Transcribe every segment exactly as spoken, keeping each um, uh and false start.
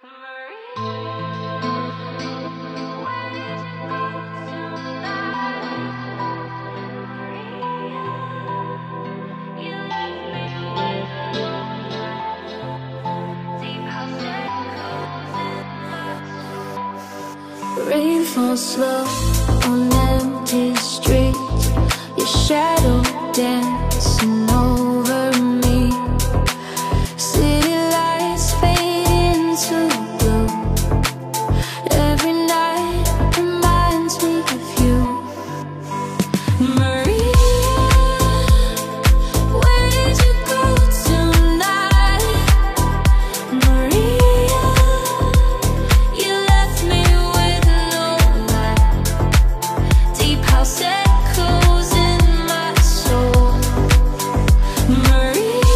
Rain falls slow on empty streets, your shadow dancing over me. City lights fade into blue. Every night reminds me of you. Maria, where did you go tonight? Maria, you left me with no light. Deep house echoes in my soul. Maria,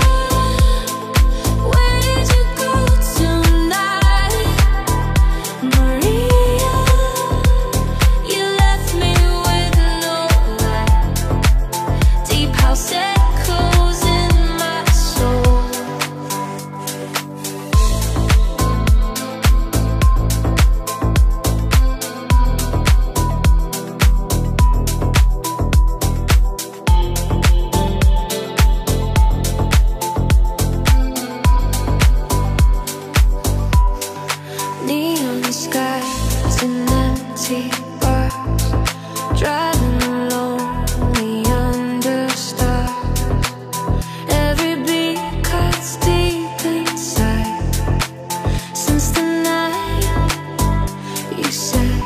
where did you go tonight? Maria, you left me with no light. Deep house echoes in my soul. Neon skies and empty bars, driving lonely under stars. Every beat cuts deep inside. Since the night you said,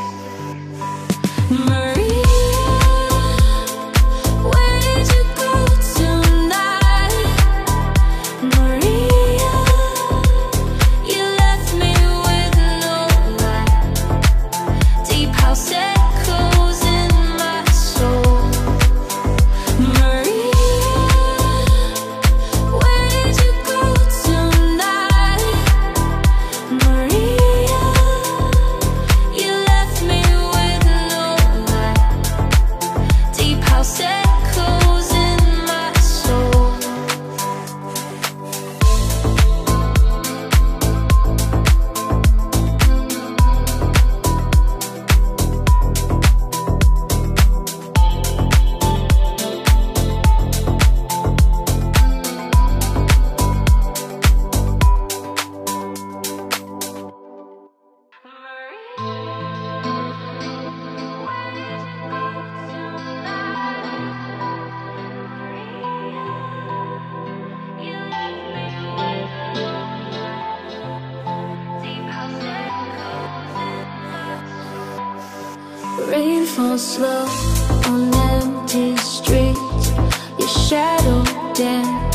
Maria, where did you go tonight? Maria, you left me with no light. Deep house echoes in my soul. Maria, where did you go tonight? Maria, you left me with no light. Deep house echoes in my soul. Rain falls slow on empty streets, your shadow dance